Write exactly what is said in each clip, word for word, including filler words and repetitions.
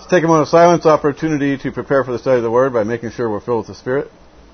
take a moment of silence, opportunity to prepare for the study of the Word by making sure we're filled with the Spirit.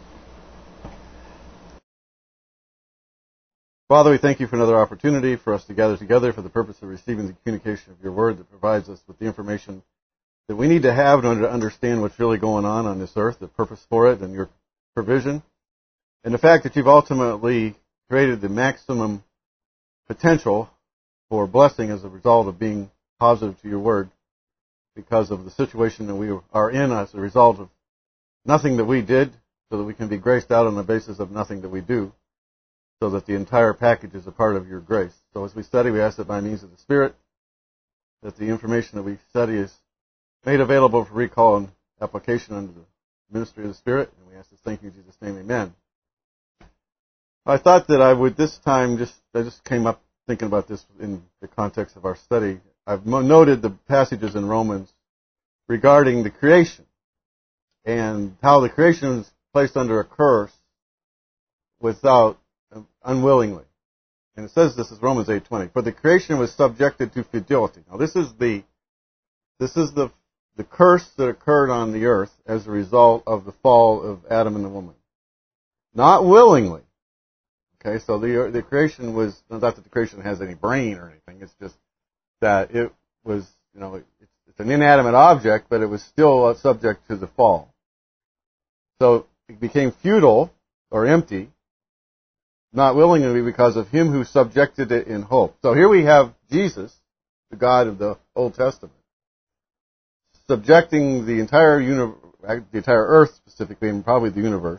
Father, we thank you for another opportunity for us to gather together for the purpose of receiving the communication of your Word that provides us with the information that we need to have in order to understand what's really going on on this earth, the purpose for it, and your provision, and the fact that you've ultimately created the maximum potential for blessing as a result of being positive to your Word, because of the situation that we are in as a result of nothing that we did, so that we can be graced out on the basis of nothing that we do, so that the entire package is a part of your grace. So as we study, we ask that by means of the Spirit, that the information that we study is made available for recall and application under the ministry of the Spirit, and we ask this thank you in Jesus' name, amen. I thought that I would this time, just I just came up thinking about this in the context of our study. I've noted the passages in Romans regarding the creation and how the creation is placed under a curse without, unwillingly. And it says this is Romans eight twenty. For the creation was subjected to futility. Now this is the this is the the curse that occurred on the earth as a result of the fall of Adam and the woman. Not willingly. Okay, so the the creation was not that the creation has any brain or anything. It's just that it was, you know, it's, it's an inanimate object, but it was still subject to the fall. So it became futile or empty, not willingly, because of him who subjected it in hope. So here we have Jesus, the God of the Old Testament, subjecting the entire uni- the entire earth specifically, and probably the universe,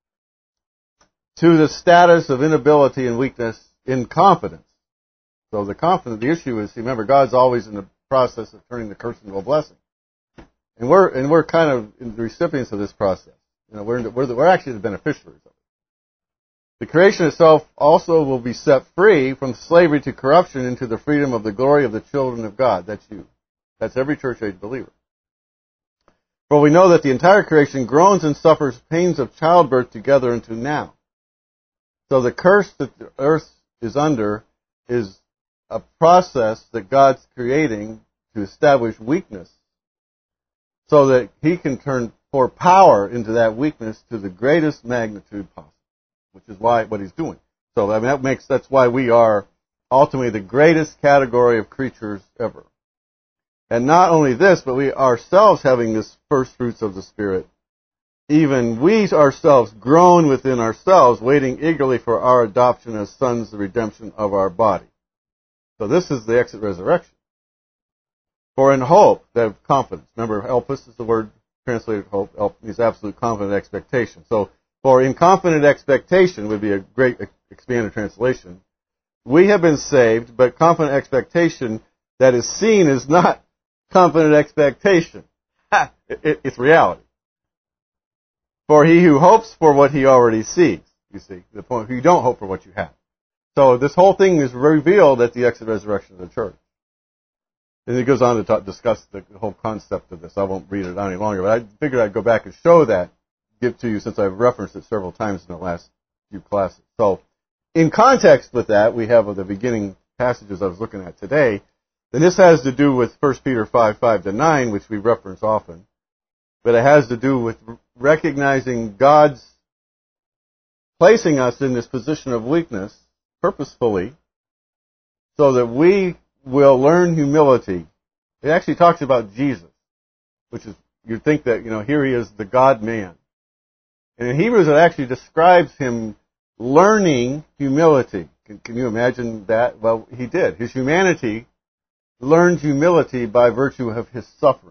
to the status of inability and weakness in confidence. So the confidence, the issue is, remember, God's always in the process of turning the curse into a blessing, and we're and we're kind of the recipients of this process. You know, we're we're, the, we're actually the beneficiaries of it. The creation itself also will be set free from slavery to corruption into the freedom of the glory of the children of God. That's you. That's every church age believer. For we know that the entire creation groans and suffers pains of childbirth together unto now. So the curse that the earth is under is a process that God's creating to establish weakness so that he can turn pour power into that weakness to the greatest magnitude possible, which is why what he's doing. So I mean, that makes that's why we are ultimately the greatest category of creatures ever. And not only this, but we ourselves having this first fruits of the Spirit, even we ourselves groan within ourselves, waiting eagerly for our adoption as sons, the redemption of our body. So this is the exit resurrection. For in hope, they have confidence. Remember, elpis is the word translated hope. Elp means absolute confident expectation. So, for in confident expectation would be a great expanded translation. We have been saved, but confident expectation that is seen is not confident expectation. Ha! It, it, it's reality. For he who hopes for what he already sees, you see, the point, you don't hope for what you have. So this whole thing is revealed at the exit resurrection of the church. And it goes on to talk, discuss the whole concept of this. I won't read it any longer, but I figured I'd go back and show that, give to you since I've referenced it several times in the last few classes. So in context with that, we have the beginning passages I was looking at today. And this has to do with First Peter five, five to nine, which we reference often. But it has to do with recognizing God's placing us in this position of weakness purposefully, so that we will learn humility. It actually talks about Jesus, which is, you'd think that, you know, here he is, the God-man. And in Hebrews, it actually describes him learning humility. Can, can you imagine that? Well, he did. His humanity learned humility by virtue of his suffering.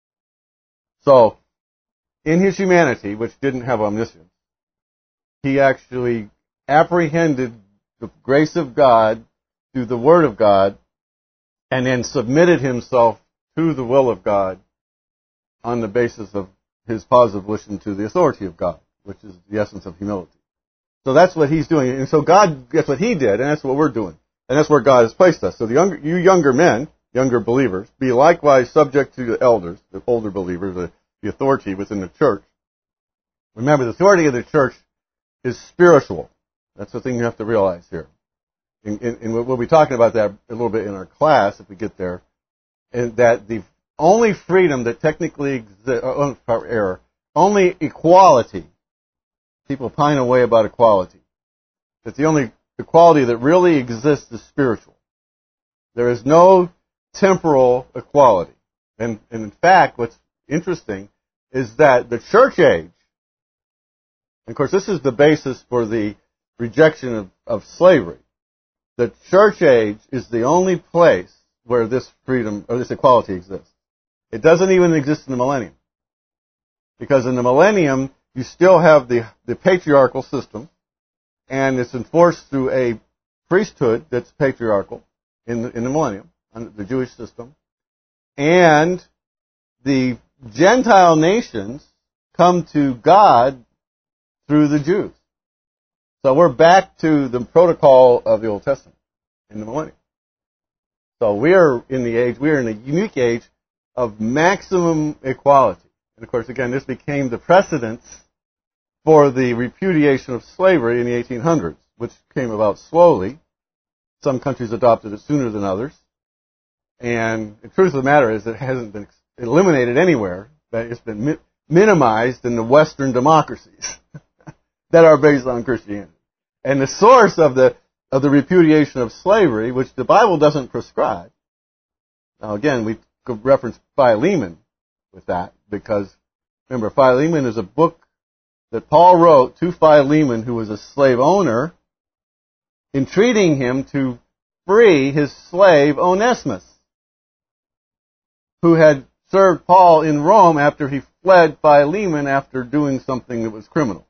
So, in his humanity, which didn't have omniscience, he actually apprehended the grace of God through the Word of God, and then submitted himself to the will of God on the basis of his positive volition to the authority of God, which is the essence of humility. So that's what he's doing. And so God, that's what he did, and that's what we're doing. And that's where God has placed us. So the younger, you younger men, younger believers, be likewise subject to the elders, the older believers, the, the authority within the church. Remember, the authority of the church is spiritual. That's the thing you have to realize here. And, and, and we'll be talking about that a little bit in our class if we get there. And that the only freedom that technically exists, uh, error, only equality. People pine away about equality. That the only equality that really exists is spiritual. There is no temporal equality. And, and in fact, what's interesting is that the church age, and of course this is the basis for the rejection of, of slavery, the church age is the only place where this freedom, or this equality exists. It doesn't even exist in the millennium. Because in the millennium, you still have the, the patriarchal system, and it's enforced through a priesthood that's patriarchal in the, in the millennium, under the Jewish system. And the Gentile nations come to God through the Jews. So we're back to the protocol of the Old Testament in the millennium. So we're in the age, we're in a unique age of maximum equality. And of course, again, this became the precedence for the repudiation of slavery in the eighteen hundreds, which came about slowly. Some countries adopted it sooner than others. And the truth of the matter is that it hasn't been eliminated anywhere, but it's been mi- minimized in the Western democracies that are based on Christianity. And the source of the of the repudiation of slavery, which the Bible doesn't prescribe. Now again, we could reference Philemon with that, because remember, Philemon is a book that Paul wrote to Philemon, who was a slave owner, entreating him to free his slave Onesimus, who had served Paul in Rome after he fled Philemon after doing something that was criminal.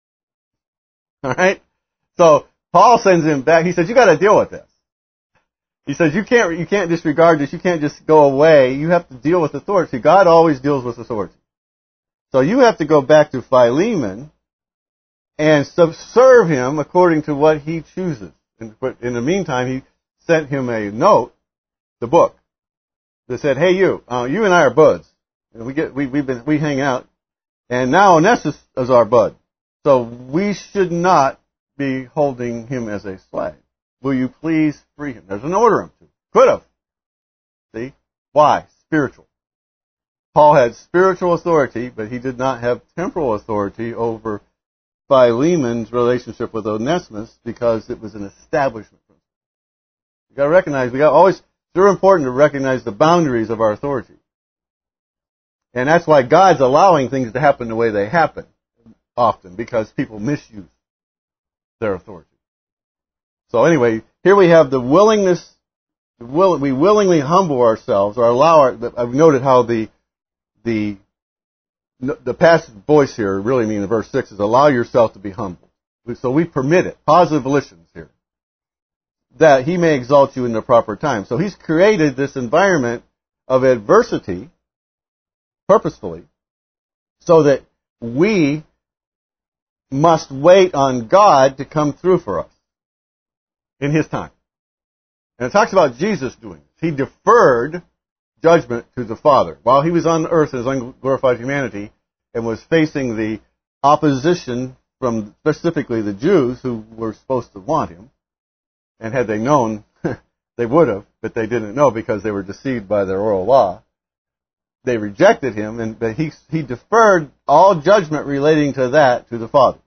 All right? So Paul sends him back. He says, you got to deal with this. He says, you can't, you can't disregard this. You can't just go away. You have to deal with authority. God always deals with authority. So you have to go back to Philemon and serve him according to what he chooses. But in the meantime, he sent him a note, the book, that said, hey, you, uh, you and I are buds. And we get, we, we've been, we hang out. And now Onesimus is our bud. So we should not be holding him as a slave. Will you please free him? There's an order him to. Could have. See? Why? Spiritual. Paul had spiritual authority, but he did not have temporal authority over Philemon's relationship with Onesimus because it was an establishment principle. You gotta recognize, we got always, it's very important to recognize the boundaries of our authority. And that's why God's allowing things to happen the way they happen often, because people misuse their authority. So anyway, here we have the willingness, the will, we willingly humble ourselves, or allow our, I've noted how the, the, the passive voice here, really mean in verse six, is allow yourself to be humbled. So we permit it, positive volitions here, that he may exalt you in the proper time. So he's created this environment of adversity, purposefully, so that we must wait on God to come through for us in his time. And it talks about Jesus doing this. He deferred judgment to the Father. While he was on earth in his unglorified humanity and was facing the opposition from specifically the Jews who were supposed to want him, and had they known, they would have, but they didn't know because they were deceived by their oral law. They rejected him, and but he he deferred all judgment relating to that to the Father.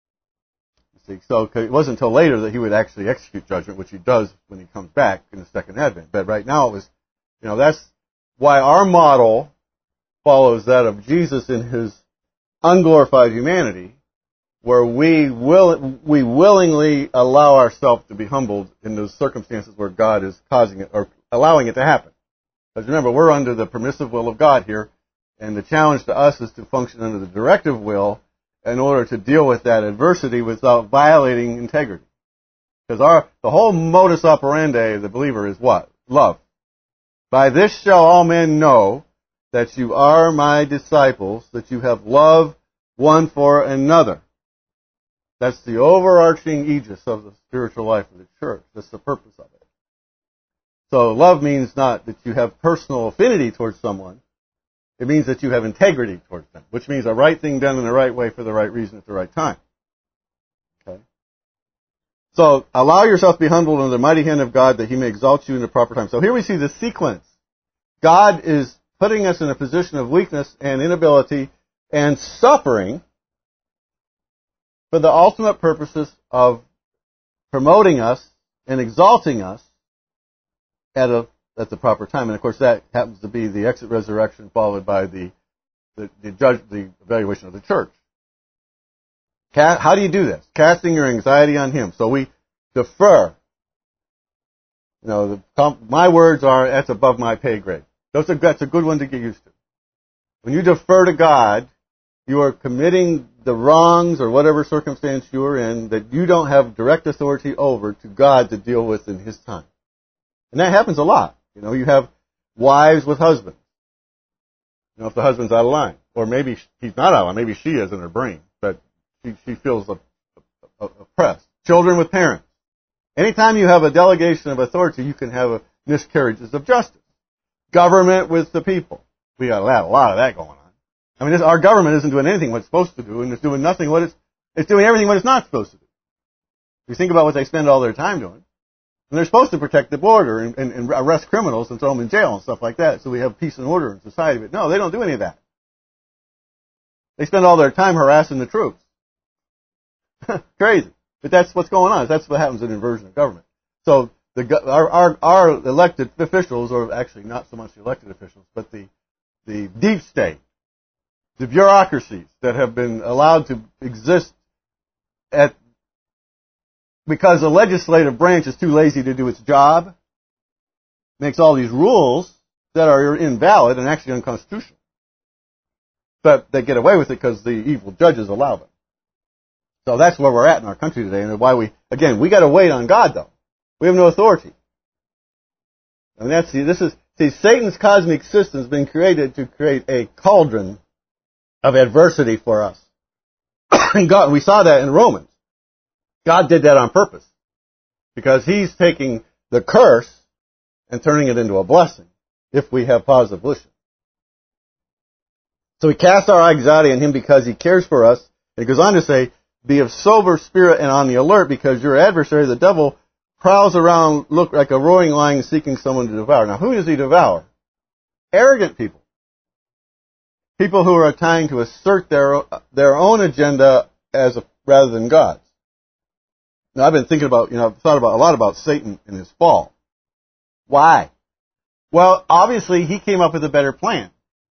You see, so it wasn't until later that he would actually execute judgment, which he does when he comes back in the second advent. But right now it was, you know, that's why our model follows that of Jesus in his unglorified humanity, where we will we willingly allow ourselves to be humbled in those circumstances where God is causing it or allowing it to happen. Because remember, we're under the permissive will of God here, and the challenge to us is to function under the directive will in order to deal with that adversity without violating integrity. Because our the whole modus operandi of the believer is what? Love. By this shall all men know that you are my disciples, that you have love one for another. That's the overarching aegis of the spiritual life of the church. That's the purpose of it. So love means not that you have personal affinity towards someone. It means that you have integrity towards them, which means a right thing done in the right way for the right reason at the right time. Okay? So allow yourself to be humbled under the mighty hand of God that he may exalt you in the proper time. So here we see the sequence. God is putting us in a position of weakness and inability and suffering for the ultimate purposes of promoting us and exalting us at a at the proper time. And of course, that happens to be the exit resurrection followed by the the, the judge the evaluation of the church. How do you do this? Casting your anxiety on Him. So we defer. You know, the, my words are, that's above my pay grade. That's a, that's a good one to get used to. When you defer to God, you are committing the wrongs or whatever circumstance you are in that you don't have direct authority over to God to deal with in His time. And that happens a lot. You know, you have wives with husbands. You know, if the husband's out of line. Or maybe he's not out of line. Maybe she is in her brain. But she, she feels oppressed. Children with parents. Anytime you have a delegation of authority, you can have a miscarriages of justice. Government with the people. We got a lot, a lot of that going on. I mean, this, our government isn't doing anything what it's supposed to do, and it's doing nothing what it's, it's doing everything what it's not supposed to do. You think about what they spend all their time doing. And they're supposed to protect the border and, and, and arrest criminals and throw them in jail and stuff like that, so we have peace and order in society. But no, they don't do any of that. They spend all their time harassing the troops. Crazy. But that's what's going on. That's what happens in inversion of government. So the, our, our, our elected officials, or actually not so much the elected officials, but the, the deep state, the bureaucracies that have been allowed to exist at because the legislative branch is too lazy to do its job, makes all these rules that are invalid and actually unconstitutional. But they get away with it because the evil judges allow them. So that's where we're at in our country today, and why we, again, we got to wait on God, though. We have no authority. I mean, that's, this is, see, Satan's cosmic system has been created to create a cauldron of adversity for us. And God, we saw that in Romans. God did that on purpose. Because He's taking the curse and turning it into a blessing, if we have positive volition. So we cast our anxiety on Him because He cares for us. And it goes on to say, be of sober spirit and on the alert, because your adversary, the devil, prowls around, look like a roaring lion seeking someone to devour. Now, who does he devour? Arrogant people. People who are trying to assert their their own agenda as a, rather than God's. Now, I've been thinking about, you know, I've thought about a lot about Satan and his fall. Why? Well, obviously, he came up with a better plan.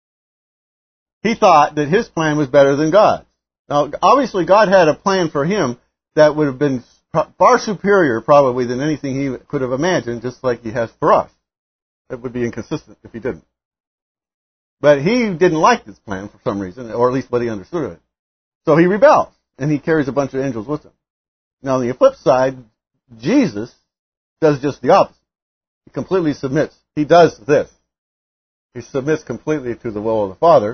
He thought that his plan was better than God's. Now, obviously, God had a plan for him that would have been far superior, probably, than anything he could have imagined, just like He has for us. It would be inconsistent if He didn't. But he didn't like this plan for some reason, or at least what he understood of it. So he rebels, and he carries a bunch of angels with him. Now, on the flip side, Jesus does just the opposite. He completely submits. He does this. He submits completely to the will of the Father,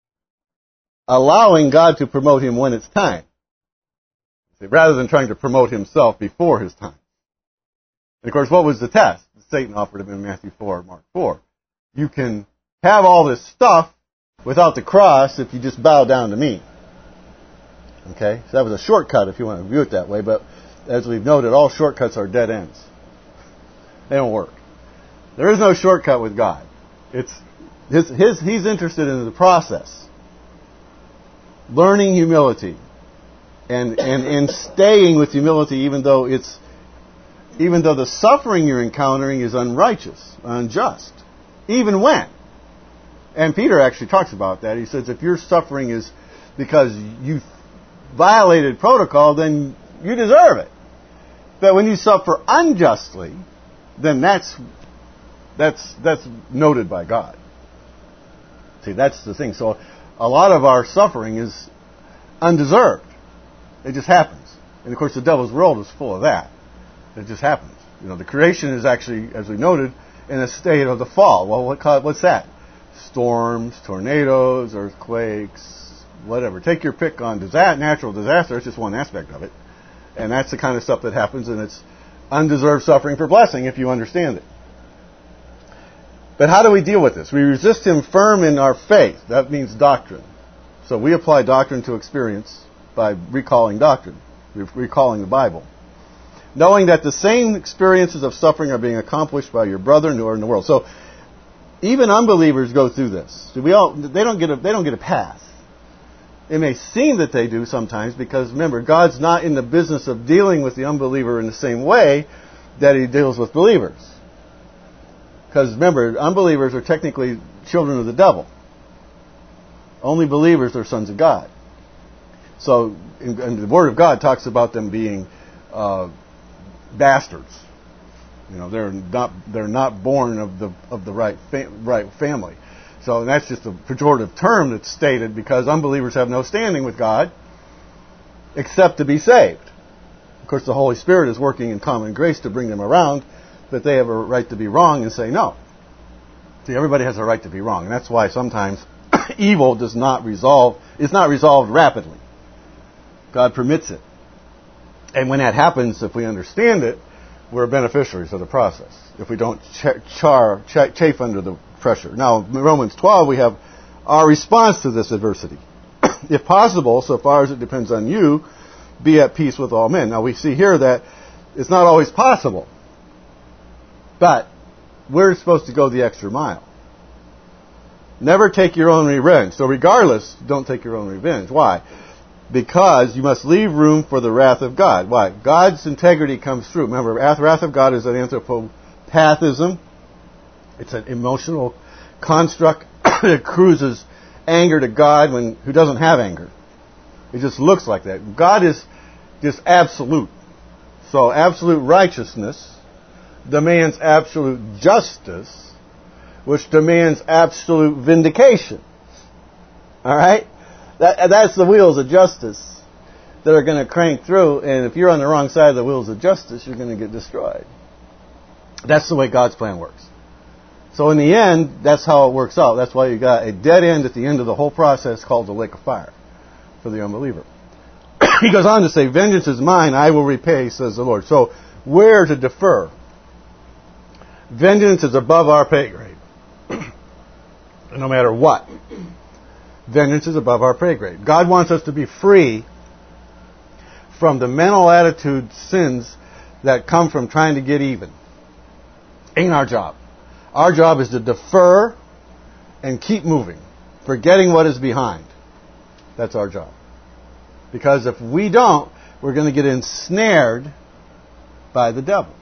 allowing God to promote him when it's time, rather than trying to promote himself before his time. And of course, what was the test that Satan offered him in Matthew four, Mark four? You can have all this stuff without the cross if you just bow down to me. Okay? So that was a shortcut if you want to view it that way, but as we've noted, all shortcuts are dead ends. They don't work. There is no shortcut with God. It's his, his, He's interested in the process. Learning humility. And, and, and staying with humility even though it's, even though the suffering you're encountering is unrighteous, unjust. Even when. And Peter actually talks about that. He says if your suffering is because you violated protocol, then you deserve it. But when you suffer unjustly, then that's that's that's noted by God. See, that's the thing. So a lot of our suffering is undeserved. It just happens. And of course the devil's world is full of that. It just happens. You know, the creation is actually, as we noted, in a state of the fall. Well, what, what's that? Storms, tornadoes, earthquakes, whatever. Take your pick on disaster, natural disaster. It's just one aspect of it. And that's the kind of stuff that happens, and it's undeserved suffering for blessing if you understand it. But how do we deal with this? We resist him firm in our faith. That means doctrine. So we apply doctrine to experience by recalling doctrine, recalling the Bible. Knowing that the same experiences of suffering are being accomplished by your brethren who are in the world. So Even unbelievers go through this. We all, they don't get a, they don't get a pass. It may seem that they do sometimes because, remember, God's not in the business of dealing with the unbeliever in the same way that He deals with believers. Because, remember, unbelievers are technically children of the devil. Only believers are sons of God. So, and the Word of God talks about them being uh, bastards. You know, they're not they're not born of the of the right fa- right family. So that's just a pejorative term that's stated because unbelievers have no standing with God except to be saved. Of course, the Holy Spirit is working in common grace to bring them around, that they have a right to be wrong and say no. See, everybody has a right to be wrong, and that's why sometimes evil does not resolve. It's not resolved rapidly. God permits it, and when that happens, if we understand it, we're beneficiaries of the process. If we don't ch- char, ch- chafe under the pressure. Now, in Romans twelve, we have our response to this adversity. If possible, so far as it depends on you, be at peace with all men. Now, we see here that it's not always possible, but we're supposed to go the extra mile. Never take your own revenge. So regardless, don't take your own revenge. Why? Because you must leave room for the wrath of God. Why? God's integrity comes through. Remember, wrath of God is an anthropopathism. It's an emotional construct that cruises anger to God when who doesn't have anger. It just looks like that. God is just absolute. So absolute righteousness demands absolute justice, which demands absolute vindication. All right? That, that's the wheels of justice that are going to crank through, and if you're on the wrong side of the wheels of justice, you're going to get destroyed. That's the way God's plan works. So in the end, that's how it works out. That's why you got a dead end at the end of the whole process called the lake of fire for the unbeliever. He goes on to say, vengeance is mine, I will repay, says the Lord. So where to defer? Vengeance is above our pay grade. No matter what. Vengeance is above our pay grade. God wants us to be free from the mental attitude sins that come from trying to get even. Ain't our job. Our job is to defer and keep moving, forgetting what is behind. That's our job. Because if we don't, we're going to get ensnared by the devil.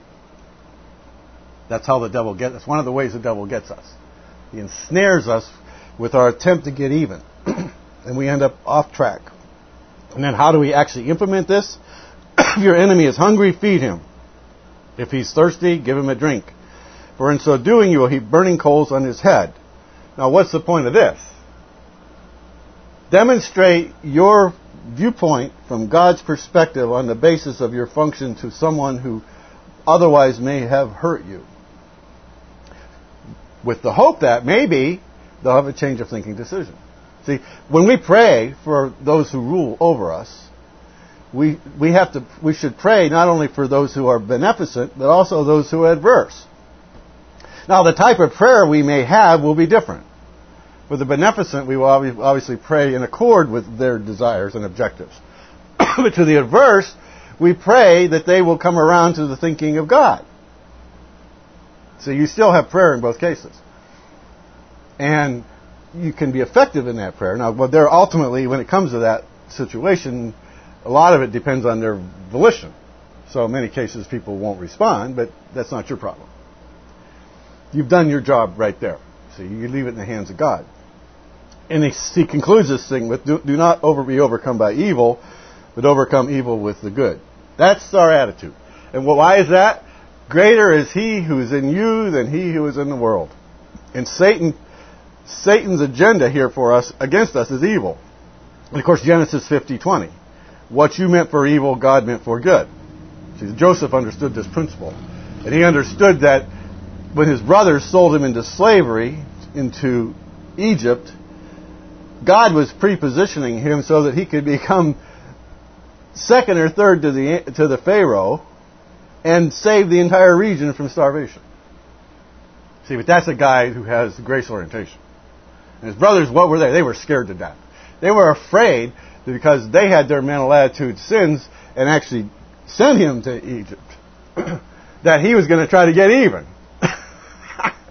That's how the devil gets. That's one of the ways the devil gets us. He ensnares us with our attempt to get even. And we end up off track. And then how do we actually implement this? If your enemy is hungry, feed him. If he's thirsty, give him a drink. For in so doing, you will heap burning coals on his head. Now, what's the point of this? Demonstrate your viewpoint from God's perspective on the basis of your function to someone who otherwise may have hurt you. With the hope that maybe they'll have a change of thinking decision. See, when we pray for those who rule over us, we we have to we should pray not only for those who are beneficent, but also those who are adverse. Now, the type of prayer we may have will be different. For the beneficent, we will obviously pray in accord with their desires and objectives. But to the adverse, we pray that they will come around to the thinking of God. So you still have prayer in both cases. And you can be effective in that prayer. Now, but there ultimately, when it comes to that situation, a lot of it depends on their volition. So in many cases, people won't respond, but that's not your problem. You've done your job right there. So you leave it in the hands of God. And he, he concludes this thing with, do, do not over, be overcome by evil, but overcome evil with the good. That's our attitude. And why is that? Greater is he who is in you than he who is in the world. And Satan, Satan's agenda here for us, against us, is evil. And of course, Genesis fifty twenty. What you meant for evil, God meant for good. See, Joseph understood this principle. And he understood that when his brothers sold him into slavery, into Egypt, God was prepositioning him so that he could become second or third to the to the Pharaoh and save the entire region from starvation. See, but that's a guy who has grace orientation. And his brothers, what were they? They were scared to death. They were afraid because they had their mental attitude sins and actually sent him to Egypt, that he was going to try to get even.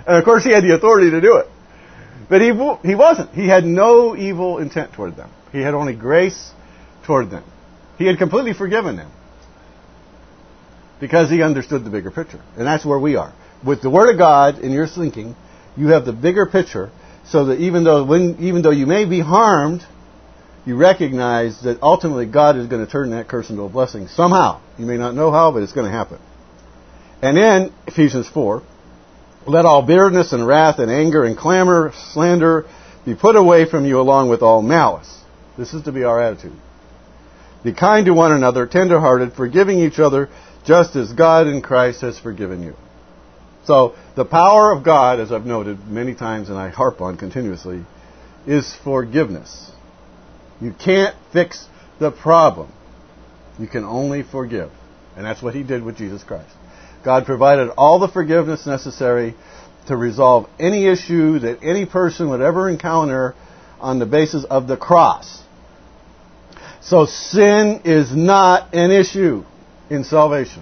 And of course he had the authority to do it. But he he wasn't. He had no evil intent toward them. He had only grace toward them. He had completely forgiven them. Because he understood the bigger picture. And that's where we are. With the Word of God in your thinking, you have the bigger picture, so that even though when even though you may be harmed, you recognize that ultimately God is going to turn that curse into a blessing somehow. You may not know how, but it's going to happen. And in Ephesians four, let all bitterness and wrath and anger and clamor, slander be put away from you along with all malice. This is to be our attitude. Be kind to one another, tender-hearted, forgiving each other, just as God in Christ has forgiven you. So, the power of God, as I've noted many times and I harp on continuously, is forgiveness. You can't fix the problem. You can only forgive. And that's what He did with Jesus Christ. God provided all the forgiveness necessary to resolve any issue that any person would ever encounter on the basis of the cross. So sin is not an issue in salvation.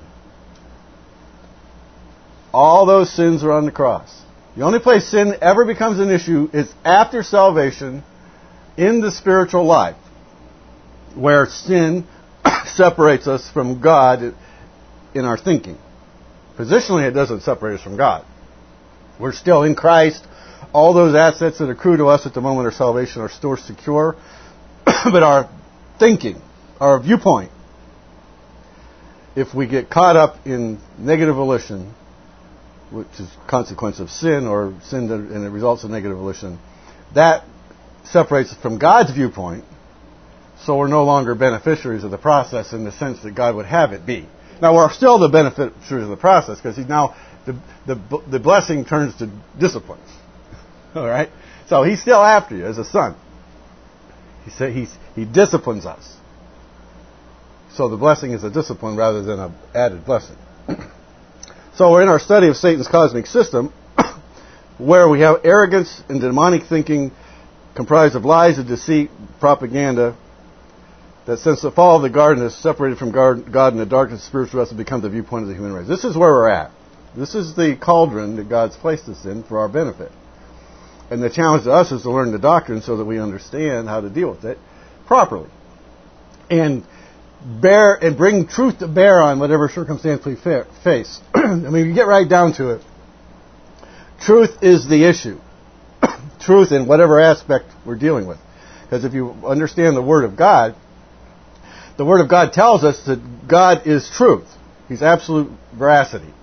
All those sins are on the cross. The only place sin ever becomes an issue is after salvation in the spiritual life, where sin separates us from God in our thinking. Positionally, it doesn't separate us from God. We're still in Christ. All those assets that accrue to us at the moment of salvation are still secure. But our thinking, our viewpoint, if we get caught up in negative volition, which is a consequence of sin, or sin that, and it results in negative volition, that separates us from God's viewpoint, so we're no longer beneficiaries of the process in the sense that God would have it be. Now, we're still the beneficiaries of the process, because He's now, the, the, the blessing turns to discipline. All right? So He's still after you as a son. He said he's, He disciplines us. So the blessing is a discipline rather than an added blessing. So we're in our study of Satan's cosmic system, where we have arrogance and demonic thinking comprised of lies and deceit, propaganda, that since the fall of the garden is separated from God and the darkness of spiritual rest has become the viewpoint of the human race. This is where we're at. This is the cauldron that God's placed us in for our benefit. And the challenge to us is to learn the doctrine so that we understand how to deal with it properly. And bear and bring truth to bear on whatever circumstance we fa- face. I mean, you get right down to it. Truth is the issue. Truth in whatever aspect we're dealing with. Because if you understand the Word of God, the Word of God tells us that God is truth. He's absolute veracity.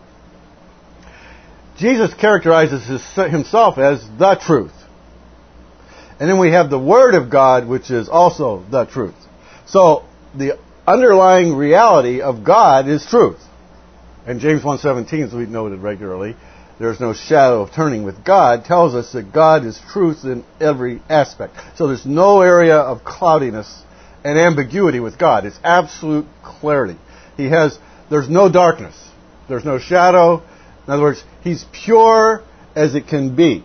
Jesus characterizes his, himself as the truth. And then we have the Word of God, which is also the truth. So, the underlying reality of God is truth. And James one seventeen, as we've noted regularly, there's no shadow of turning with God, tells us that God is truth in every aspect. So there's no area of cloudiness and ambiguity with God. It's absolute clarity. He has, there's no darkness. There's no shadow. In other words, He's pure as it can be.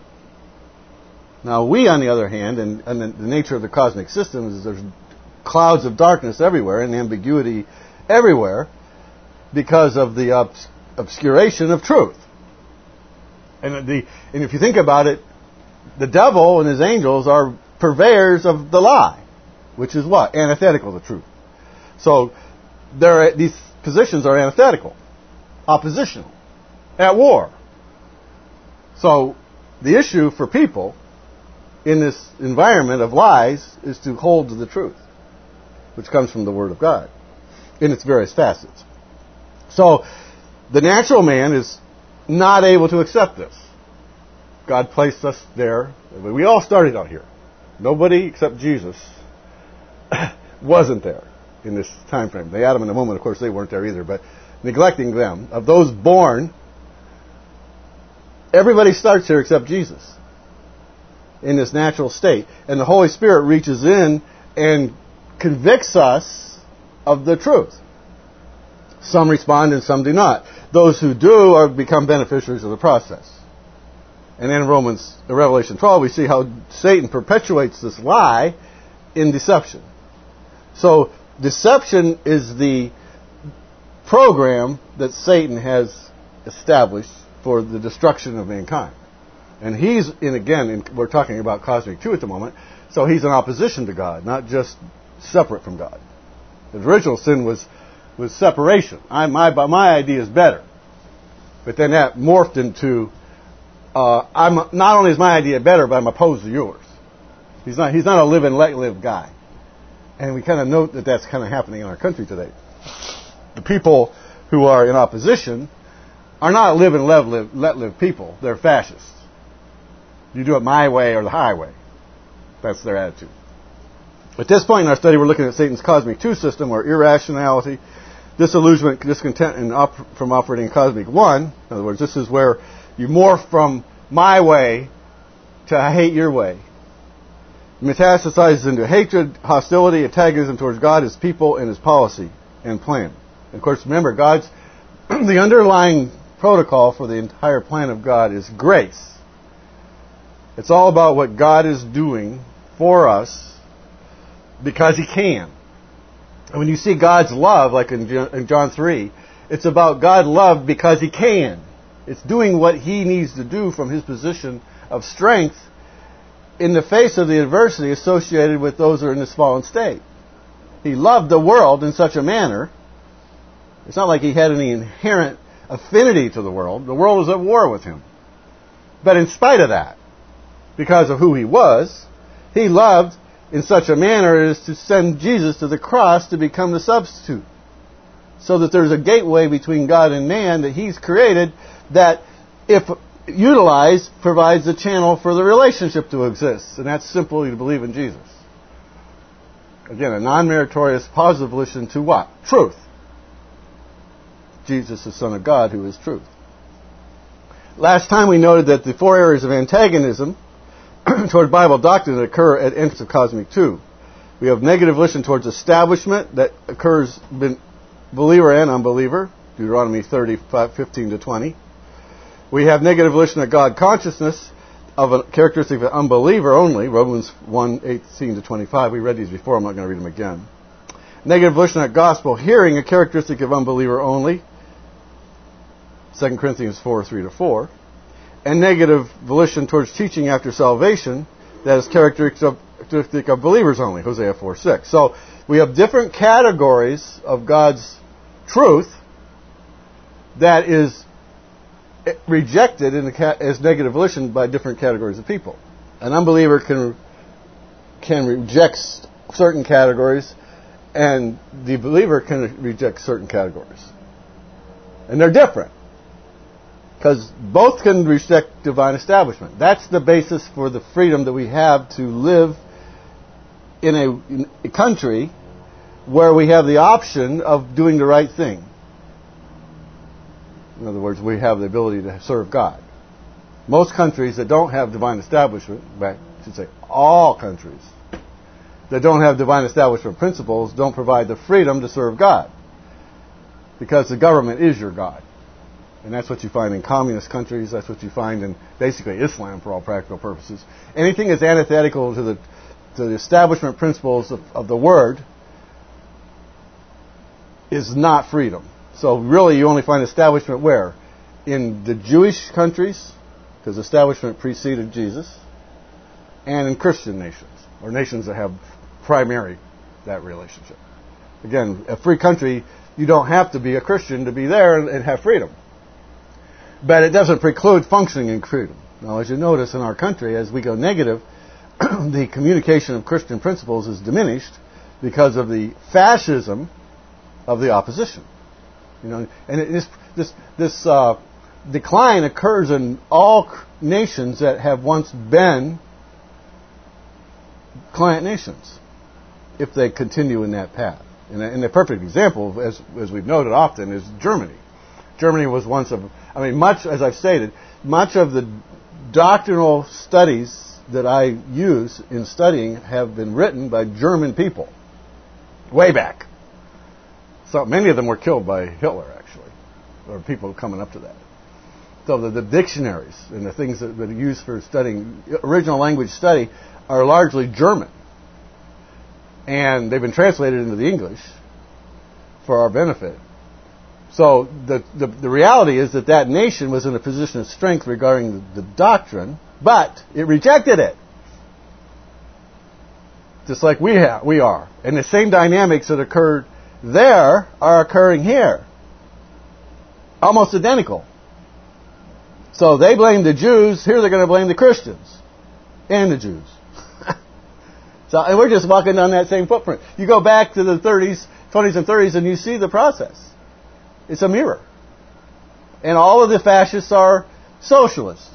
Now we, on the other hand, and, and the, the nature of the cosmic system is there's clouds of darkness everywhere and ambiguity everywhere because of the obs- obscuration of truth. And, the, and if you think about it, the devil and his angels are purveyors of the lie, which is what? Antithetical to truth. So they're, these positions are antithetical, oppositional, at war. So the issue for people in this environment of lies is to hold to the truth, which comes from the Word of God in its various facets. So the natural man is not able to accept this. God placed us there. We all started out here. Nobody except Jesus wasn't there in this time frame. The Adam and the woman, of course, they weren't there either, but neglecting them, of those born, everybody starts here except Jesus in this natural state. And the Holy Spirit reaches in and convicts us of the truth. Some respond and some do not. Those who do are become beneficiaries of the process. And in Romans, in Revelation twelve, we see how Satan perpetuates this lie in deception. So deception is the program that Satan has established for the destruction of mankind. And he's, in again, in, we're talking about cosmic two at the moment, so he's in opposition to God, not just separate from God. The original sin was was separation. I, my, my idea is better. But then that morphed into, uh, I'm not only is my idea better, but I'm opposed to yours. He's not, he's not a live and let live guy. And we kind of note that that's kind of happening in our country today. The people who are in opposition are not live and let live, let live people. They're fascists. You do it my way or the highway. That's their attitude. At this point in our study, we're looking at Satan's cosmic two system, where irrationality, disillusionment, discontent, and op- from operating in cosmic one. In other words, this is where you morph from my way to I hate your way. Metastasizes into hatred, hostility, antagonism towards God, His people, and His policy and plan. And of course, remember, God's the underlying protocol for the entire plan of God is grace. It's all about what God is doing for us because He can. And when you see God's love, like in John three, it's about God love because He can. It's doing what He needs to do from His position of strength in the face of the adversity associated with those who are in this fallen state. He loved the world in such a manner. It's not like He had any inherent affinity to the world. The world was at war with Him. But in spite of that, because of who He was, He loved in such a manner as to send Jesus to the cross to become the substitute. So that there's a gateway between God and man that He's created that, if utilized, provides a channel for the relationship to exist. And that's simply to believe in Jesus. Again, a non-meritorious positive volition to what? Truth. Jesus, the Son of God, who is truth. Last time we noted that the four areas of antagonism toward Bible doctrine that occur at entrance of cosmic two. We have negative volition towards establishment that occurs in believer and unbeliever, Deuteronomy thirty, fifteen to twenty. We have negative volition of God consciousness of a characteristic of an unbeliever only, Romans one, eighteen to twenty-five. We read these before, I'm not going to read them again. Negative volition of gospel hearing, a characteristic of unbeliever only, Second Corinthians four, three to four. And negative volition towards teaching after salvation, that is characteristic of, characteristic of believers only, Hosea four, six. So we have different categories of God's truth that is rejected in the, as negative volition by different categories of people. An unbeliever can can reject certain categories, and the believer can reject certain categories. And they're different. Because both can reject divine establishment. That's the basis for the freedom that we have to live in a, in a country where we have the option of doing the right thing. In other words, we have the ability to serve God. Most countries that don't have divine establishment, I should say all countries that don't have divine establishment principles, don't provide the freedom to serve God. Because the government is your God. And that's what you find in communist countries. That's what you find in basically Islam for all practical purposes. Anything that's antithetical to the, to the establishment principles of, of the Word is not freedom. So really you only find establishment where? In the Jewish countries, because establishment preceded Jesus, and in Christian nations, or nations that have primary that relationship. Again, a free country, you don't have to be a Christian to be there and, and have freedom. But it doesn't preclude functioning in freedom. Now, as you notice in our country, as we go negative, the communication of Christian principles is diminished because of the fascism of the opposition. You know, and it is, this this uh, decline occurs in all nations that have once been client nations, if they continue in that path. And a, and a perfect example, as as we've noted often, is Germany. Germany was once of, I mean, much, as I've stated, much of the doctrinal studies that I use in studying have been written by German people, way back. So many of them were killed by Hitler, actually, or people coming up to that. So the, the dictionaries and the things that, that are used for studying original language study are largely German. And they've been translated into the English for our benefit. So the, the the reality is that that nation was in a position of strength regarding the, the doctrine But it rejected it. Just like we have, we are. And the same dynamics that occurred there are occurring here. Almost identical. So they blame the Jews, here they're going to blame the Christians. And the Jews. So, and we're just walking down that same footprint. You go back to the thirties, twenties and thirties and you see the process. It's a mirror. And all of the fascists are socialists.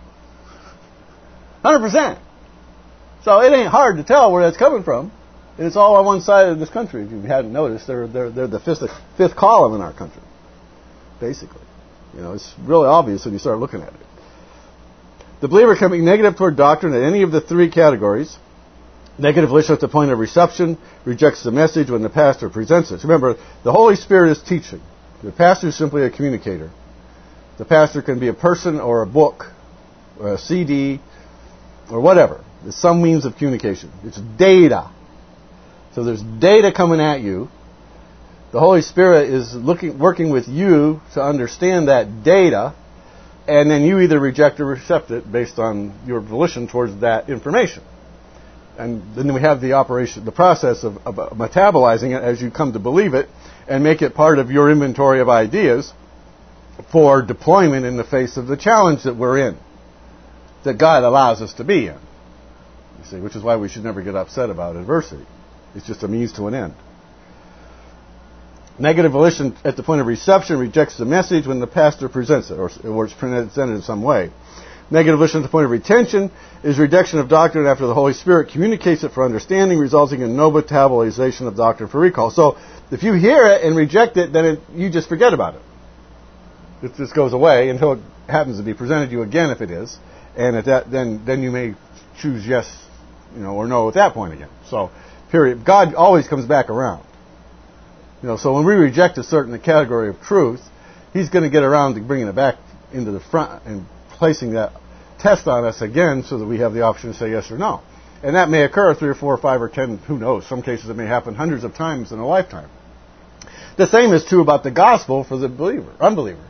one hundred percent. So it ain't hard to tell where that's coming from. And it's all on one side of this country. If you hadn't noticed, they're, they're, they're the fifth, fifth column in our country. Basically. You know, it's really obvious when you start looking at it. The believer can be negative toward doctrine in any of the three categories. Negative volition at the point of reception, rejects the message when the pastor presents it. Remember, the Holy Spirit is teaching. The pastor is simply a communicator. The pastor can be a person or a book or a C D or whatever. There's some means of communication. It's data. So there's data coming at you. The Holy Spirit is looking, working with you to understand that data, and then you either reject or accept it based on your volition towards that information. And then we have the operation, the process of, of metabolizing it as you come to believe it and make it part of your inventory of ideas for deployment in the face of the challenge that we're in, that God allows us to be in. You see, which is why we should never get upset about adversity. It's just a means to an end. Negative volition at the point of reception rejects the message when the pastor presents it, or, or it's presented in some way. Negative volition at the point of retention is rejection of doctrine after the Holy Spirit communicates it for understanding, resulting in no metabolization of doctrine for recall. So, if you hear it and reject it, then it, you just forget about it. It just goes away until it happens to be presented to you again, if it is, and at that, then then you may choose yes, you know, or no at that point again. So, period. God always comes back around. You know, so when we reject a certain category of truth, He's going to get around to bringing it back into the front and placing that test on us again so that we have the option to say yes or no. And that may occur three or four or five or ten, who knows. Some cases it may happen hundreds of times in a lifetime. The same is true about the gospel for the believer, unbeliever.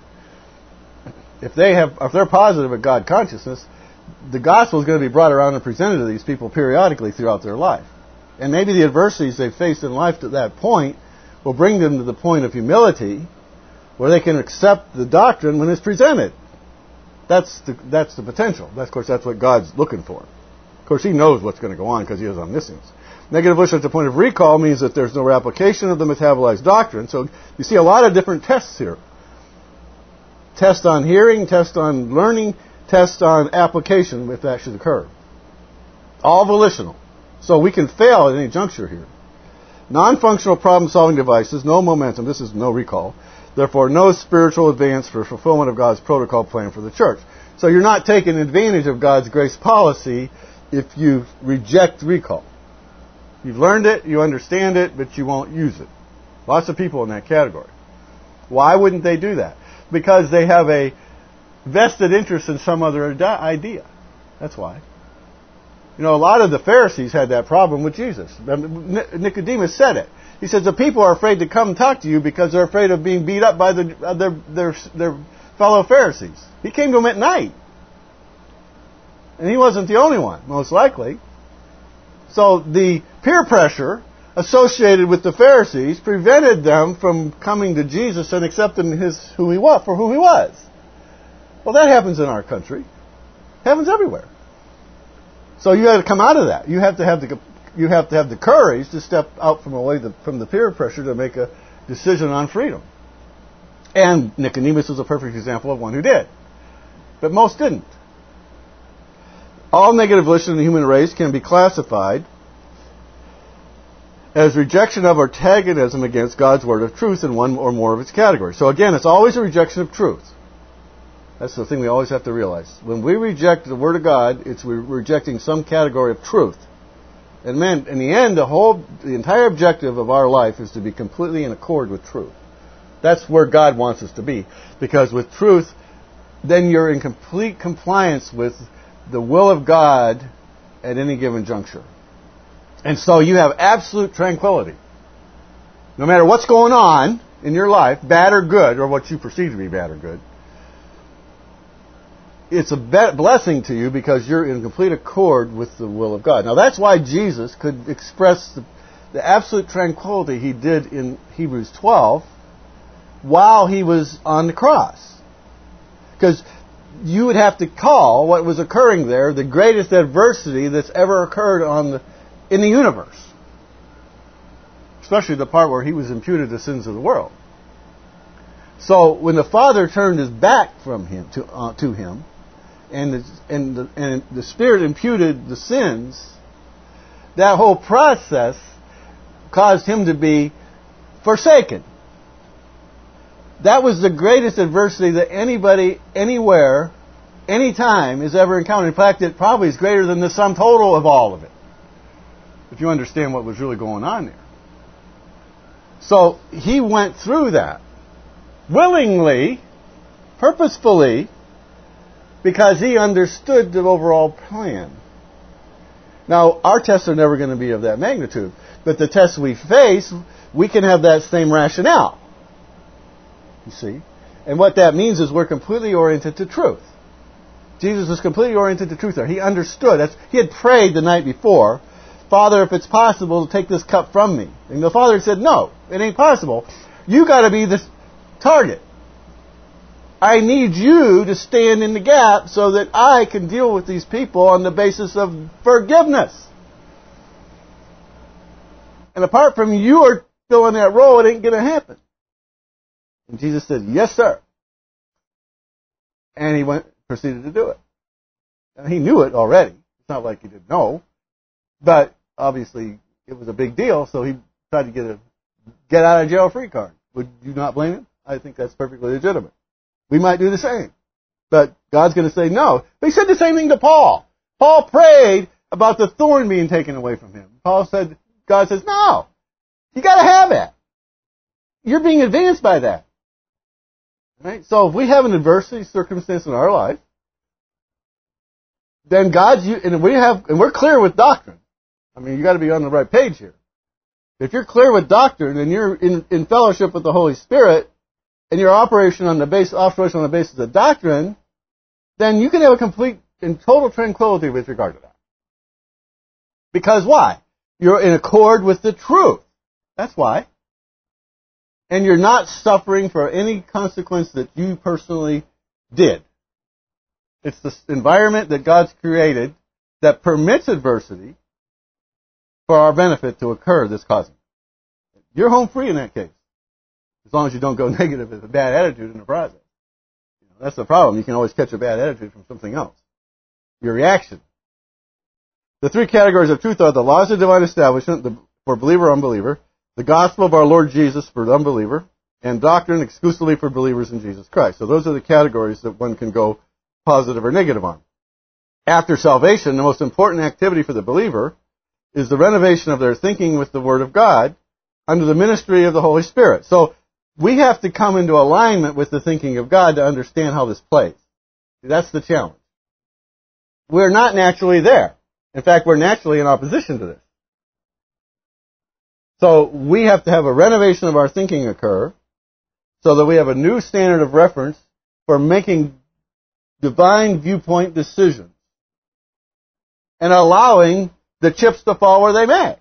If they have, if they're positive of God consciousness, the gospel is going to be brought around and presented to these people periodically throughout their life. And maybe the adversities they've faced in life to that point will bring them to the point of humility where they can accept the doctrine when it's presented. That's the, that's the potential. That's, of course, that's what God's looking for. Of course, He knows what's going to go on because He has omniscience. Negative volition at the point of recall means that there's no application of the metabolized doctrine. So you see a lot of different tests here. Test on hearing, test on learning, test on application if that should occur. All volitional. So we can fail at any juncture here. Non-functional problem-solving devices, no momentum. This is no recall. Therefore, no spiritual advance for fulfillment of God's protocol plan for the church. So you're not taking advantage of God's grace policy if you reject recall. You've learned it, you understand it, but you won't use it. Lots of people in that category. Why wouldn't they do that? Because they have a vested interest in some other idea. That's why. You know, a lot of the Pharisees had that problem with Jesus. Nicodemus said it. He says the people are afraid to come and talk to you because they're afraid of being beat up by the, uh, their, their, their fellow Pharisees. He came to them at night. And he wasn't the only one, most likely. So the peer pressure associated with the Pharisees prevented them from coming to Jesus and accepting his who he was for who he was. Well, that happens in our country. It happens everywhere. So you have to come out of that. You have to have the you have to have the courage to step out from away the, from the peer pressure to make a decision on freedom. And Nicodemus is a perfect example of one who did, but most didn't. All negative volition in the human race can be classified as rejection of or antagonism against God's word of truth in one or more of its categories. So again, it's always a rejection of truth. That's the thing we always have to realize. When we reject the Word of God, it's we're rejecting some category of truth. And man, in the end, the whole, the entire objective of our life is to be completely in accord with truth. That's where God wants us to be. Because with truth, then you're in complete compliance with the will of God at any given juncture. And so you have absolute tranquility. No matter what's going on in your life, bad or good, or what you perceive to be bad or good, it's a be- blessing to you because you're in complete accord with the will of God. Now that's why Jesus could express the, the absolute tranquility he did in Hebrews twelve while he was on the cross. Because you would have to call what was occurring there the greatest adversity that's ever occurred on the, in the universe. Especially the part where he was imputed the sins of the world. So when the Father turned his back from him to uh, to him, and the, and the, and the Spirit imputed the sins, that whole process caused him to be forsaken. That was the greatest adversity that anybody, anywhere, anytime has ever encountered. In fact, it probably is greater than the sum total of all of it. If you understand what was really going on there. So he went through that willingly, purposefully, because he understood the overall plan. Now, our tests are never going to be of that magnitude, but the tests we face, we can have that same rationale. You see? And what that means is we're completely oriented to truth. Jesus was completely oriented to truth there. He understood. That's, he had prayed the night before, Father, if it's possible, to take this cup from me. And the Father said, no, it ain't possible. You got to be the target. I need you to stand in the gap so that I can deal with these people on the basis of forgiveness. And apart from you filling that role, it ain't going to happen. And Jesus said, yes, sir. And he went, proceeded to do it. And he knew it already. It's not like he didn't know. But obviously, it was a big deal, so he tried to get a get out of jail free card. Would you not blame him? I think that's perfectly legitimate. We might do the same. But God's going to say no. But he said the same thing to Paul. Paul prayed about the thorn being taken away from him. Paul said, God says, no. You got to have it. You're being advanced by that. Right? So if we have an adversity circumstance in our life, then God's, and we have, and we're clear with doctrine. I mean, you got to be on the right page here. If you're clear with doctrine and you're in, in fellowship with the Holy Spirit, and your operation on the base, operation on the basis of doctrine, then you can have a complete and total tranquility with regard to that. Because why? You're in accord with the truth. That's why. And you're not suffering for any consequence that you personally did. It's the environment that God's created that permits adversity for our benefit to occur that's causing it. You're home free in that case. As long as you don't go negative with a bad attitude in the process. You know, that's the problem. You can always catch a bad attitude from something else. Your reaction. The three categories of truth are the laws of divine establishment the, for believer or unbeliever, the gospel of our Lord Jesus for the unbeliever, and doctrine exclusively for believers in Jesus Christ. So those are the categories that one can go positive or negative on. After salvation, the most important activity for the believer is the renovation of their thinking with the Word of God under the ministry of the Holy Spirit. So we have to come into alignment with the thinking of God to understand how this plays. That's the challenge. We're not naturally there. In fact, we're naturally in opposition to this. So we have to have a renovation of our thinking occur so that we have a new standard of reference for making divine viewpoint decisions and allowing the chips to fall where they may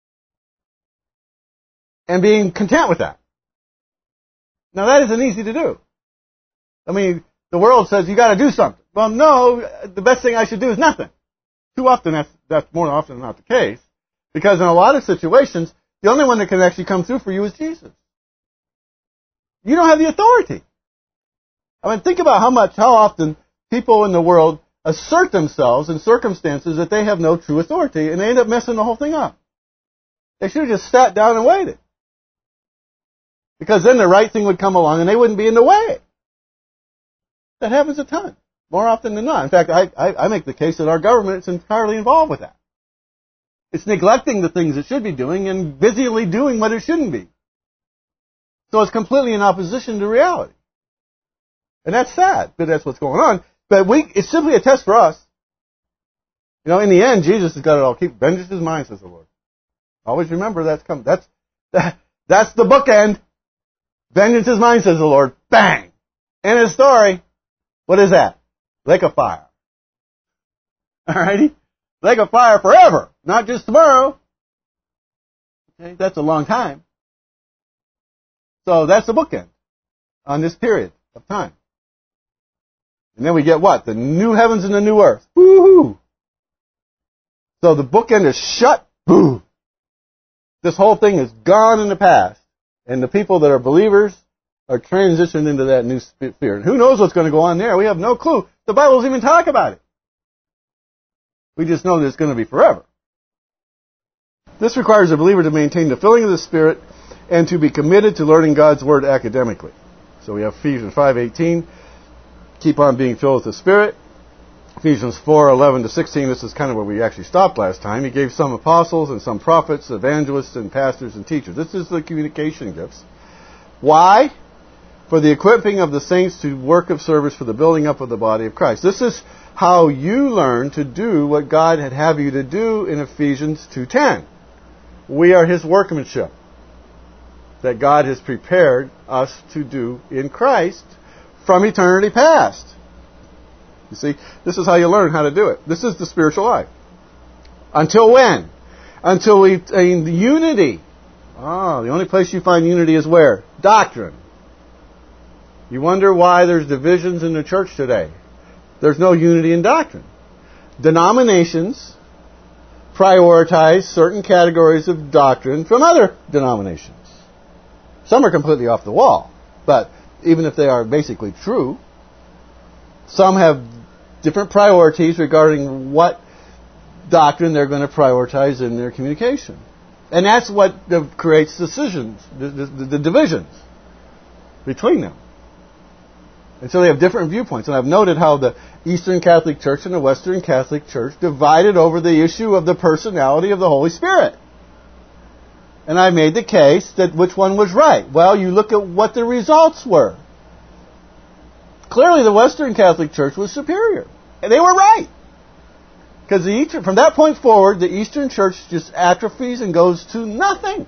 and being content with that. Now that isn't easy to do. I mean, the world says you got to do something. Well, no, the best thing I should do is nothing. Too often that's, that's more often than not the case, because in a lot of situations, the only one that can actually come through for you is Jesus. You don't have the authority. I mean, think about how much, how often people in the world assert themselves in circumstances that they have no true authority, and they end up messing the whole thing up. They should have just sat down and waited. Because then the right thing would come along and they wouldn't be in the way. That happens a ton, more often than not. In fact, I, I, I make the case that our government is entirely involved with that. It's neglecting the things it should be doing and busily doing what it shouldn't be. So it's completely in opposition to reality. And that's sad, but that's what's going on. But we, it's simply a test for us. You know, in the end, Jesus has got it all. Keep vengeance is mine, says the Lord. Always remember that's come. That's that, that's the bookend. Vengeance is mine, says the Lord. Bang! End of the story. What is that? Lake of fire. Alrighty? Lake of fire forever, not just tomorrow. Okay, that's a long time. So that's the bookend on this period of time. And then we get what? The new heavens and the new earth. Woo-hoo! So the bookend is shut. Boom! This whole thing is gone in the past. And the people that are believers are transitioned into that new sphere. And who knows what's going to go on there? We have no clue. The Bible doesn't even talk about it. We just know that it's going to be forever. This requires a believer to maintain the filling of the Spirit and to be committed to learning God's Word academically. So we have Ephesians five eighteen. Keep on being filled with the Spirit. Ephesians four eleven to sixteen. This is kind of where we actually stopped last time. He gave some apostles and some prophets, evangelists and pastors and teachers. This is the communication gifts. Why? For the equipping of the saints to work of service for the building up of the body of Christ. This is how you learn to do what God had have you to do in Ephesians two ten. We are His workmanship that God has prepared us to do in Christ from eternity past. You see, this is how you learn how to do it. This is the spiritual life. Until when? Until we attain unity. Ah, the only place you find unity is where? Doctrine. You wonder why there's divisions in the church today. There's no unity in doctrine. Denominations prioritize certain categories of doctrine from other denominations. Some are completely off the wall, but even if they are basically true, some have different priorities regarding what doctrine they're going to prioritize in their communication. And that's what creates decisions, the, the, the divisions between them. And so they have different viewpoints. And I've noted how the Eastern Catholic Church and the Western Catholic Church divided over the issue of the personality of the Holy Spirit. And I made the case that which one was right. Well, you look at what the results were. Clearly the Western Catholic Church was superior. And they were right. Because the Eastern, from that point forward, the Eastern Church just atrophies and goes to nothing.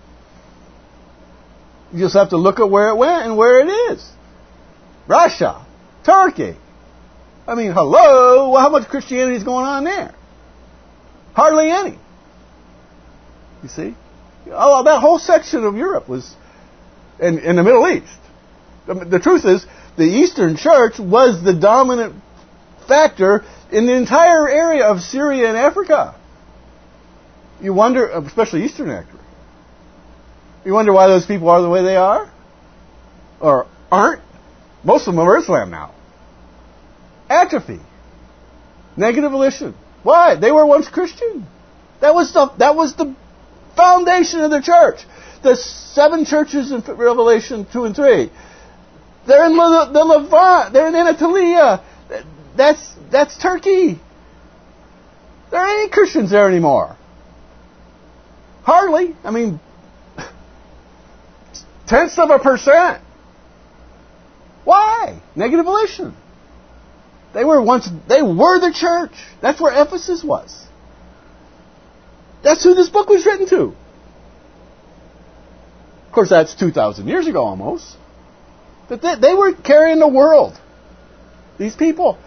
You just have to look at where it went and where it is. Russia, Turkey. I mean, hello, well, how much Christianity is going on there? Hardly any. You see? Oh, that whole section of Europe was in, in the Middle East. The, the truth is, the Eastern Church was the dominant factor in the entire area of Syria and Africa. You wonder, especially Eastern Africa, you wonder why those people are the way they are? Or aren't? Most of them are Islam now. Atrophy. Negative volition. Why? They were once Christian. That was the, that was the foundation of the church. The seven churches in Revelation two and three. They're in the, the Levant. They're in Anatolia. That's, that's Turkey. There aren't any Christians there anymore. Hardly. I mean, tenths of a percent. Why? Negative volition. They were once, they were the church. That's where Ephesus was. That's who this book was written to. Of course, that's two thousand years ago almost. But they, they were carrying the world. These people.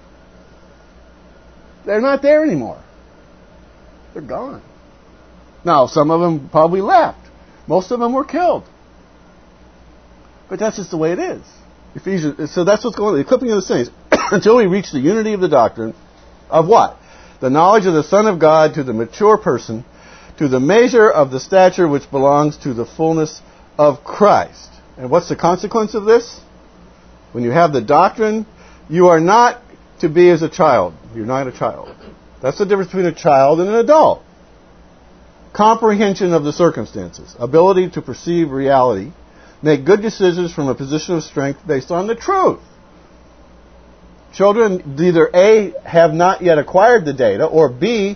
They're not there anymore. They're gone. Now, some of them probably left. Most of them were killed. But that's just the way it is. Ephesians, so that's what's going on. The equipping of the saints until we reach the unity of the doctrine of what? The knowledge of the Son of God to the mature person, to the measure of the stature which belongs to the fullness of Christ. And what's the consequence of this? When you have the doctrine, you are not to be as a child. You're not a child. That's the difference between a child and an adult. Comprehension of the circumstances, ability to perceive reality, make good decisions from a position of strength based on the truth. Children either A, have not yet acquired the data, or B,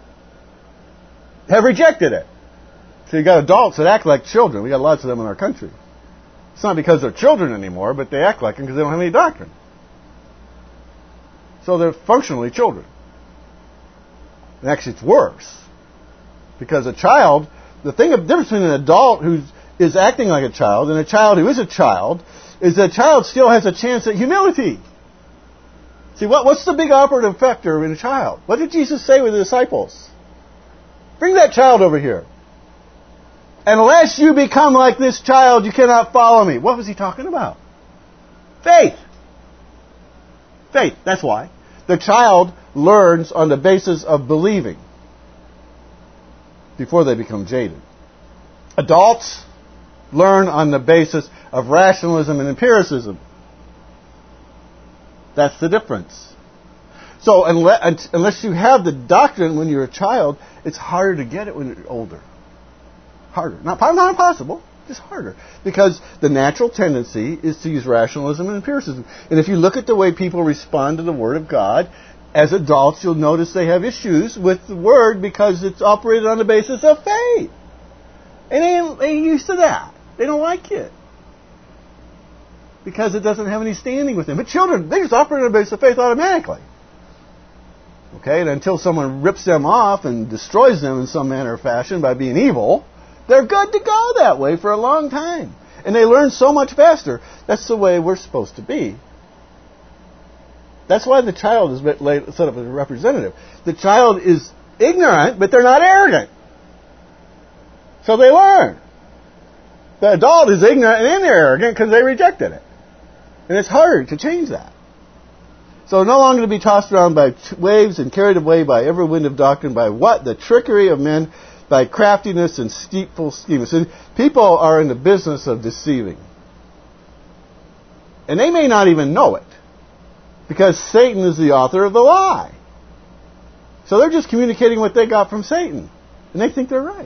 have rejected it. So you got adults that act like children. We got lots of them in our country. It's not because they're children anymore, but they act like them because they don't have any doctrine. So they're functionally children. And actually it's worse. Because a child, the thing, the difference between an adult who is acting like a child and a child who is a child is that a child still has a chance at humility. See, what, what's the big operative factor in a child? What did Jesus say with the disciples? Bring that child over here. Unless you become like this child, you cannot follow me. What was he talking about? Faith. Faith. That's why. The child learns on the basis of believing before they become jaded. Adults learn on the basis of rationalism and empiricism. That's the difference. So unless, unless you have the doctrine when you're a child, it's harder to get it when you're older. Harder. Not, not impossible, just harder. Because the natural tendency is to use rationalism and empiricism. And if you look at the way people respond to the Word of God, as adults, you'll notice they have issues with the Word because it's operated on the basis of faith. And they ain't, they ain't used to that. They don't like it. Because it doesn't have any standing with them. But children, they just operate on the basis of faith automatically. Okay, and until someone rips them off and destroys them in some manner or fashion by being evil, they're good to go that way for a long time. And they learn so much faster. That's the way we're supposed to be. That's why the child is set up as a representative. The child is ignorant, but they're not arrogant. So they learn. The adult is ignorant and arrogant because they rejected it. And it's hard to change that. So no longer to be tossed around by waves and carried away by every wind of doctrine, by what? The trickery of men, by craftiness and deceitful schemes. So people are in the business of deceiving. And they may not even know it. Because Satan is the author of the lie. So they're just communicating what they got from Satan. And they think they're right.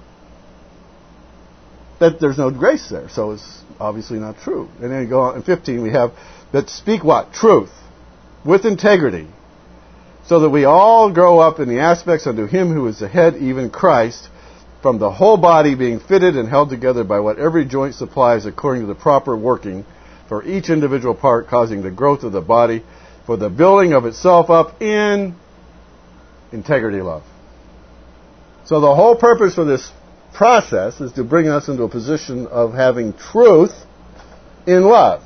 But there's no grace there, so it's obviously not true. And then you go on in fifteen, we have that speak what? Truth. With integrity. So that we all grow up in the aspects unto Him who is the head, even Christ, from the whole body being fitted and held together by what every joint supplies according to the proper working for each individual part, causing the growth of the body for the building of itself up in integrity love. So the whole purpose for this process is to bring us into a position of having truth in love.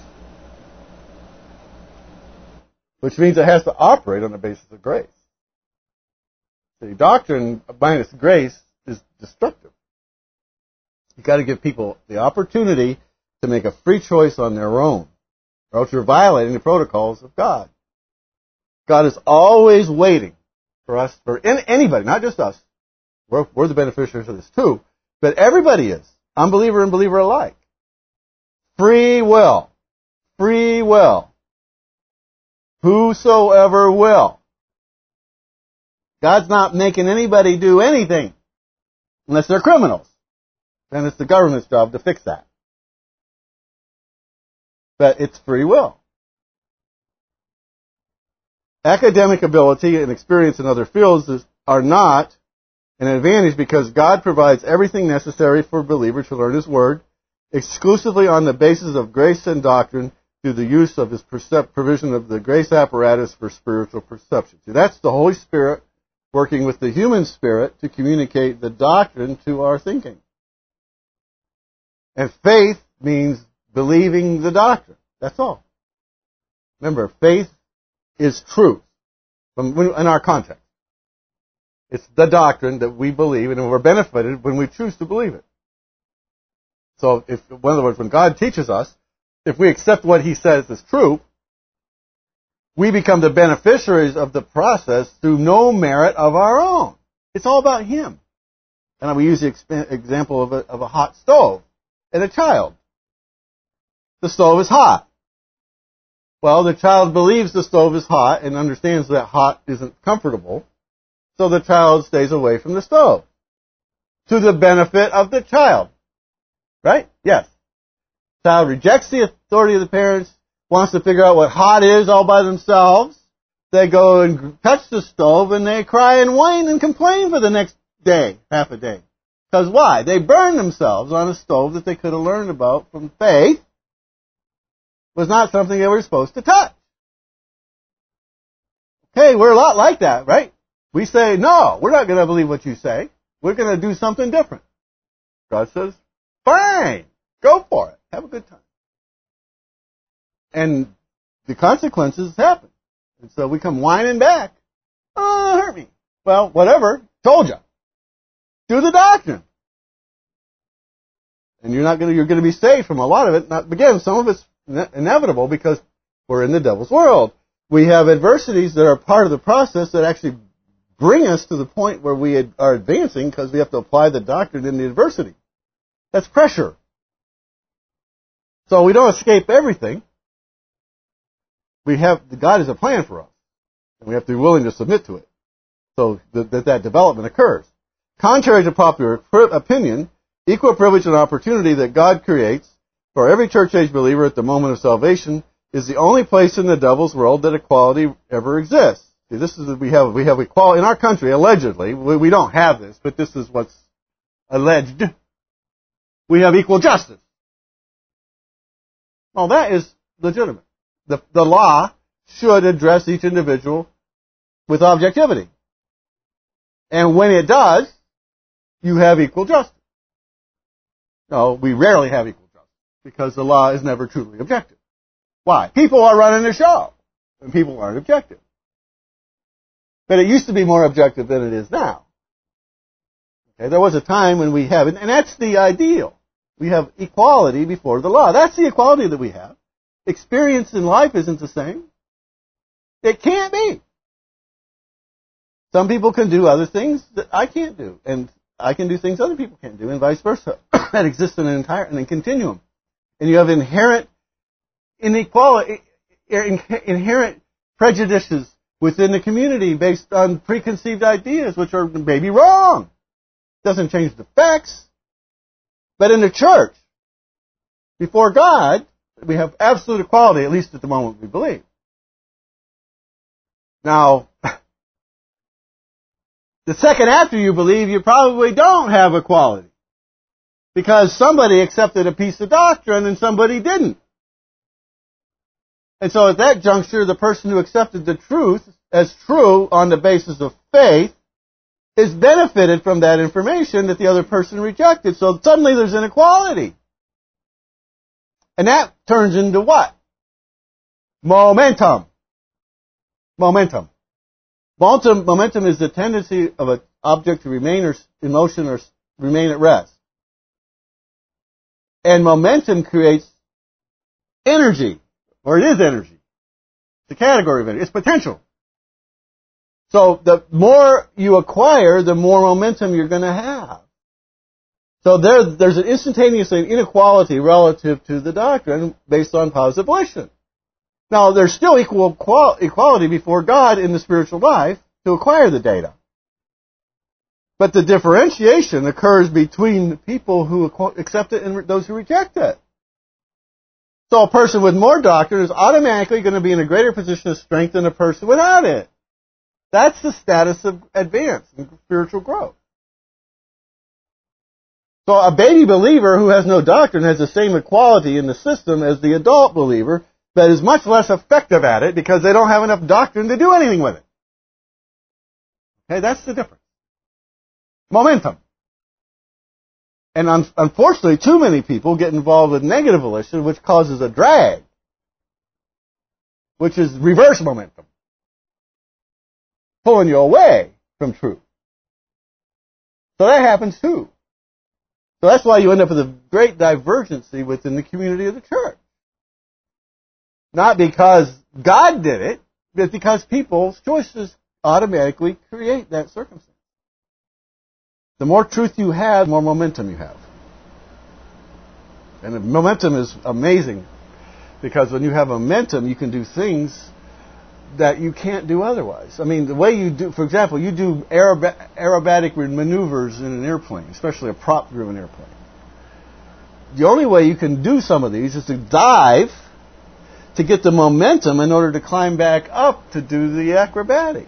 Which means it has to operate on the basis of grace. The doctrine minus grace is destructive. You've got to give people the opportunity to make a free choice on their own, or else you're violating the protocols of God. God is always waiting for us, for anybody, not just us. We're, we're the beneficiaries of this too, but everybody is, unbeliever and believer alike. Free will. Free will. Whosoever will. God's not making anybody do anything unless they're criminals. Then it's the government's job to fix that. But it's free will. Academic ability and experience in other fields are not an advantage because God provides everything necessary for a believer to learn His Word exclusively on the basis of grace and doctrine through the use of His percep- provision of the grace apparatus for spiritual perception. See, that's the Holy Spirit working with the human spirit to communicate the doctrine to our thinking. And faith means believing the doctrine. That's all. Remember, faith is truth in our context. It's the doctrine that we believe, and we're benefited when we choose to believe it. So, if, in other words, when God teaches us, if we accept what He says is true, we become the beneficiaries of the process through no merit of our own. It's all about Him. And we use the example of a, of a hot stove and a child. The stove is hot. Well, the child believes the stove is hot and understands that hot isn't comfortable, so the child stays away from the stove. To the benefit of the child. Right? Yes. The child rejects the authority of the parents, wants to figure out what hot is all by themselves. They go and touch the stove and they cry and whine and complain for the next day, half a day. Because why? They burned themselves on a stove that they could have learned about from faith. Was not something they were supposed to touch. Okay, we're a lot like that, right? We say, no, we're not going to believe what you say. We're going to do something different. God says, fine, go for it. Have a good time. And the consequences happen. And so we come whining back. Oh, it hurt me. Well, whatever. Told you. Do the doctrine. And you're not going to, you're going to be saved from a lot of it. Not, again, some of it's ine- inevitable because we're in the devil's world. We have adversities that are part of the process that actually bring us to the point where we ad- are advancing because we have to apply the doctrine in the adversity. That's pressure. So we don't escape everything. We have, God has a plan for us. And we have to be willing to submit to it. So that that, that development occurs. Contrary to popular opinion, equal privilege and opportunity that God creates for every church age believer at the moment of salvation is the only place in the devil's world that equality ever exists. See, this is we have we have equality in our country. Allegedly, we, we don't have this, but this is what's alleged. We have equal justice. Well, that is legitimate. The the law should address each individual with objectivity, and when it does, you have equal justice. No, we rarely have equal justice because the law is never truly objective. Why? People are running the show, and people aren't objective. But it used to be more objective than it is now. Okay, there was a time when we have it, and that's the ideal. We have equality before the law. That's the equality that we have. Experience in life isn't the same. It can't be. Some people can do other things that I can't do, and I can do things other people can't do, and vice versa. That exists in an entire in a continuum. And you have inherent inequality, inherent prejudices within the community based on preconceived ideas, which are maybe wrong. Doesn't change the facts. But in the church, before God, we have absolute equality, at least at the moment we believe. Now, the second after you believe, you probably don't have equality. Because somebody accepted a piece of doctrine and somebody didn't. And so at that juncture, the person who accepted the truth as true on the basis of faith is benefited from that information that the other person rejected. So suddenly there's inequality. And that turns into what? Momentum. Momentum. Momentum, momentum is the tendency of an object to remain or, in motion or remain at rest. And momentum creates energy, or it is energy. It's a category of energy. It's potential. So the more you acquire, the more momentum you're going to have. So there, there's an instantaneous inequality relative to the doctrine based on positive volition. Now, there's still equal equality before God in the spiritual life to acquire the data. But the differentiation occurs between people who accept it and those who reject it. So a person with more doctrine is automatically going to be in a greater position of strength than a person without it. That's the status of advance and spiritual growth. So a baby believer who has no doctrine has the same equality in the system as the adult believer, but is much less effective at it because they don't have enough doctrine to do anything with it. Okay, that's the difference. Momentum. And un- unfortunately, too many people get involved with negative volition, which causes a drag, which is reverse momentum, pulling you away from truth. So that happens too. So that's why you end up with a great divergency within the community of the church. Not because God did it, but because people's choices automatically create that circumstance. The more truth you have, the more momentum you have. And the momentum is amazing because when you have momentum, you can do things that you can't do otherwise. I mean, the way you do, for example, you do aerob- aerobatic maneuvers in an airplane, especially a prop-driven airplane. The only way you can do some of these is to dive to get the momentum in order to climb back up to do the acrobatic.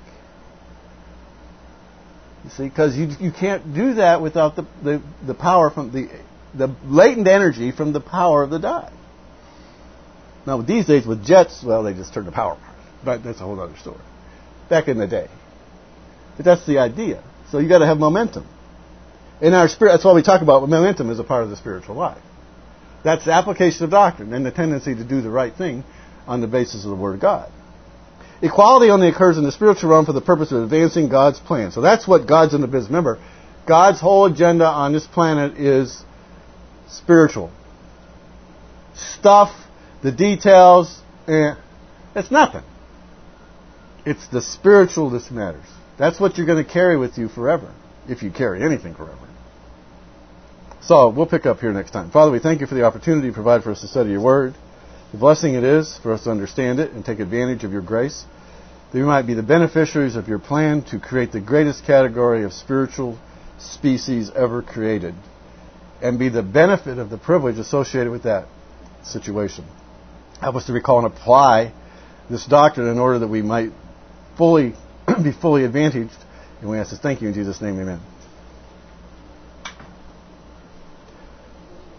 You see, because you you can't do that without the, the, the power from the the latent energy from the power of the dive. Now these days with jets, well, they just turn the power on, but that's a whole other story. Back in the day, but that's the idea. So you got to have momentum. In our spirit, that's why we talk about momentum as a part of the spiritual life. That's the application of doctrine and the tendency to do the right thing on the basis of the Word of God. Equality only occurs in the spiritual realm for the purpose of advancing God's plan. So that's what God's in the business. Remember, God's whole agenda on this planet is spiritual. Stuff, the details, eh, it's nothing. It's the spiritual that matters. That's what you're going to carry with you forever, if you carry anything forever. So, we'll pick up here next time. Father, we thank you for the opportunity you provide for us to study your word. The blessing it is for us to understand it and take advantage of your grace, that we might be the beneficiaries of your plan to create the greatest category of spiritual species ever created, and be the benefit of the privilege associated with that situation. Help us to recall and apply this doctrine in order that we might fully be fully advantaged. And we ask this, thank you in Jesus' name, amen.